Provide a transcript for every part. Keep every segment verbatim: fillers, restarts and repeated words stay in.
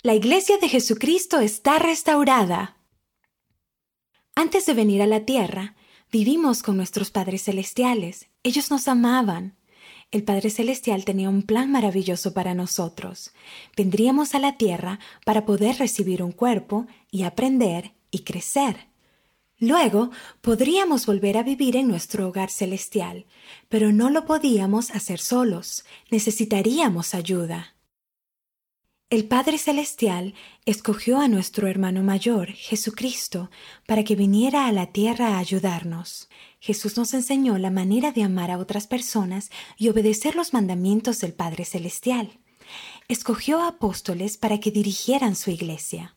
La Iglesia de Jesucristo está restaurada. Antes de venir a la tierra, vivimos con nuestros padres celestiales. Ellos nos amaban. El Padre Celestial tenía un plan maravilloso para nosotros. Vendríamos a la tierra para poder recibir un cuerpo y aprender y crecer. Luego, podríamos volver a vivir en nuestro hogar celestial, pero no lo podíamos hacer solos. Necesitaríamos ayuda. El Padre Celestial escogió a nuestro hermano mayor, Jesucristo, para que viniera a la tierra a ayudarnos. Jesús nos enseñó la manera de amar a otras personas y obedecer los mandamientos del Padre Celestial. Escogió a apóstoles para que dirigieran su iglesia.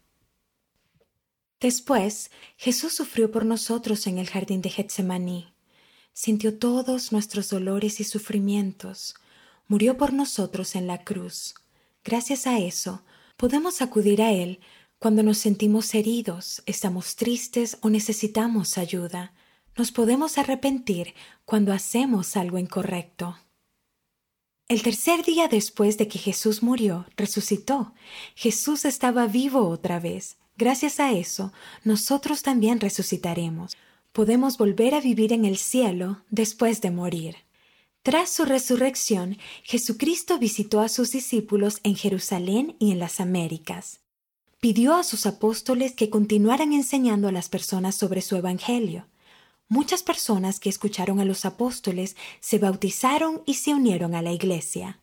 Después, Jesús sufrió por nosotros en el jardín de Getsemaní. Sintió todos nuestros dolores y sufrimientos. Murió por nosotros en la cruz. Gracias a eso, podemos acudir a Él cuando nos sentimos heridos, estamos tristes o necesitamos ayuda. Nos podemos arrepentir cuando hacemos algo incorrecto. El tercer día después de que Jesús murió, resucitó. Jesús estaba vivo otra vez. Gracias a eso, nosotros también resucitaremos. Podemos volver a vivir en el cielo después de morir. Tras su resurrección, Jesucristo visitó a sus discípulos en Jerusalén y en las Américas. Pidió a sus apóstoles que continuaran enseñando a las personas sobre su evangelio. Muchas personas que escucharon a los apóstoles se bautizaron y se unieron a la iglesia.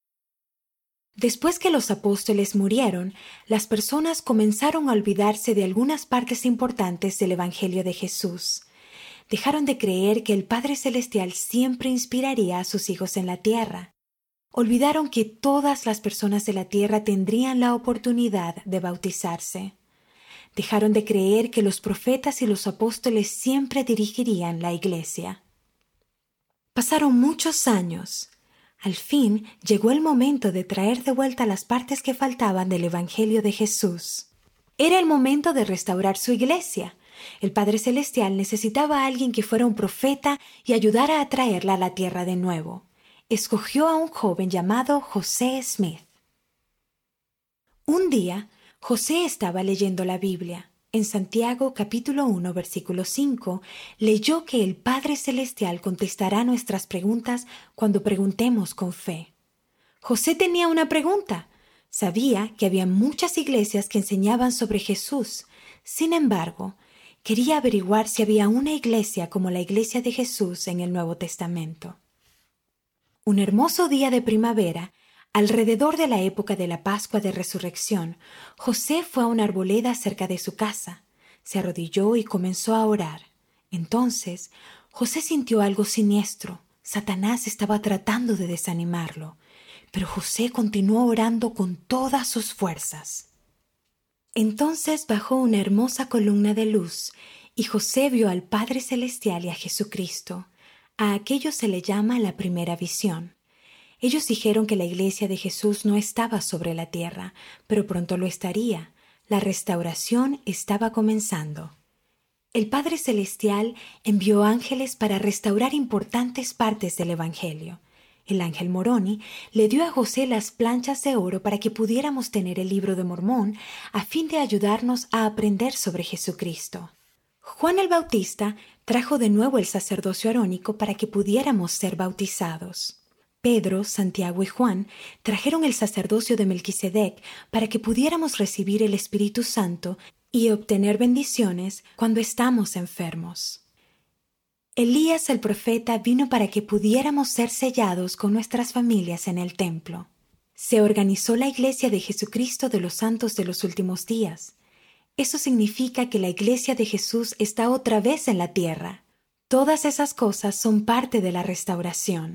Después que los apóstoles murieron, las personas comenzaron a olvidarse de algunas partes importantes del evangelio de Jesús. Dejaron de creer que el Padre Celestial siempre inspiraría a sus hijos en la tierra. Olvidaron que todas las personas de la tierra tendrían la oportunidad de bautizarse. Dejaron de creer que los profetas y los apóstoles siempre dirigirían la iglesia. Pasaron muchos años. Al fin llegó el momento de traer de vuelta las partes que faltaban del Evangelio de Jesús. Era el momento de restaurar su iglesia. El Padre Celestial necesitaba a alguien que fuera un profeta y ayudara a traerla a la tierra de nuevo. Escogió a un joven llamado José Smith. Un día, José estaba leyendo la Biblia. En Santiago capítulo uno, versículo cinco, leyó que el Padre Celestial contestará nuestras preguntas cuando preguntemos con fe. José tenía una pregunta. Sabía que había muchas iglesias que enseñaban sobre Jesús. Sin embargo, quería averiguar si había una iglesia como la Iglesia de Jesús en el Nuevo Testamento. Un hermoso día de primavera, alrededor de la época de la Pascua de Resurrección, José fue a una arboleda cerca de su casa. Se arrodilló y comenzó a orar. Entonces, José sintió algo siniestro. Satanás estaba tratando de desanimarlo, pero José continuó orando con todas sus fuerzas. Entonces bajó una hermosa columna de luz, y José vio al Padre Celestial y a Jesucristo. A aquello se le llama la primera visión. Ellos dijeron que la iglesia de Jesús no estaba sobre la tierra, pero pronto lo estaría. La restauración estaba comenzando. El Padre Celestial envió ángeles para restaurar importantes partes del Evangelio. El ángel Moroni le dio a José las planchas de oro para que pudiéramos tener el libro de Mormón a fin de ayudarnos a aprender sobre Jesucristo. Juan el Bautista trajo de nuevo el sacerdocio arónico para que pudiéramos ser bautizados. Pedro, Santiago y Juan trajeron el sacerdocio de Melquisedec para que pudiéramos recibir el Espíritu Santo y obtener bendiciones cuando estamos enfermos. Elías el profeta vino para que pudiéramos ser sellados con nuestras familias en el templo. Se organizó la Iglesia de Jesucristo de los Santos de los Últimos Días. Eso significa que la Iglesia de Jesús está otra vez en la tierra. Todas esas cosas son parte de la restauración.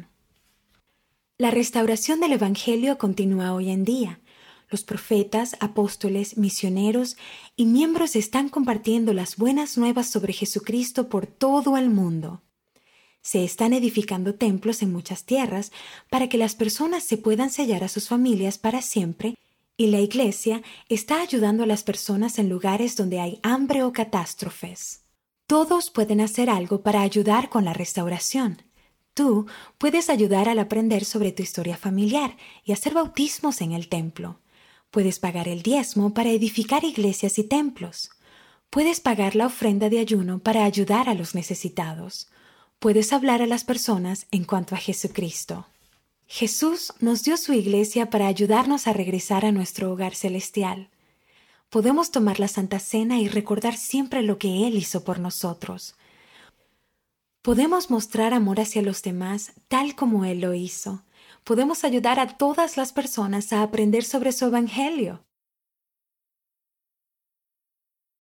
La restauración del Evangelio continúa hoy en día. Los profetas, apóstoles, misioneros y miembros están compartiendo las buenas nuevas sobre Jesucristo por todo el mundo. Se están edificando templos en muchas tierras para que las personas se puedan sellar a sus familias para siempre, y la Iglesia está ayudando a las personas en lugares donde hay hambre o catástrofes. Todos pueden hacer algo para ayudar con la restauración. Tú puedes ayudar al aprender sobre tu historia familiar y hacer bautismos en el templo. Puedes pagar el diezmo para edificar iglesias y templos. Puedes pagar la ofrenda de ayuno para ayudar a los necesitados. Puedes hablar a las personas en cuanto a Jesucristo. Jesús nos dio su iglesia para ayudarnos a regresar a nuestro hogar celestial. Podemos tomar la Santa Cena y recordar siempre lo que Él hizo por nosotros. Podemos mostrar amor hacia los demás tal como Él lo hizo. Podemos ayudar a todas las personas a aprender sobre su Evangelio.